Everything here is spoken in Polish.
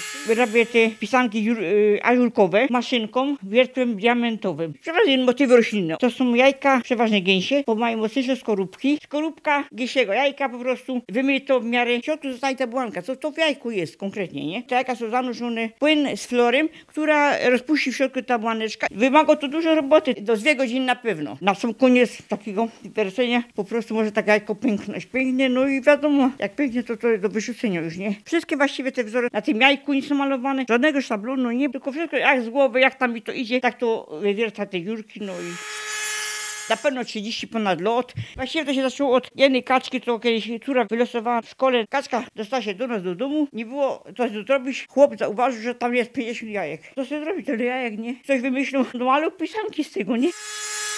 Robię te pisanki ażurkowe maszynką, wiertłem diamentowym. Przeważnie motywy roślinne. To są jajka, przeważnie gęsie, bo mają mocniejsze skorupki. Skorupka gęsiego jajka po prostu wymyj to w miarę. W środku zostaje ta błonka. Co to w jajku jest konkretnie, nie? Te jajka są zanurzone w płyn z florem, która rozpuści w środku ta błoneczka. Wymaga to dużo roboty, do 2 godziny na pewno. Na sam koniec takiego wypersenia po prostu może takie jajko pęknąć. Pięknie, no i wiadomo, jak pięknie to jest do wyrzucenia już, nie? Wszystkie właściwie te wzory na tym jajku nie są malowane, żadnego szablonu, nie, tylko wszystko jak z głowy, jak tam mi to idzie, tak to wywierca te dziurki, no i na pewno 30 ponad lot. Właściwie to się zaczęło od jednej kaczki, co kiedyś córa wylosowała w szkole. Kaczka dostała się do nas do domu, nie było co zrobić. Chłop zauważył, że tam jest 50 jajek. Co się zrobi, tyle jajek, nie? Coś wymyślił, no ale pisanki z tego, nie?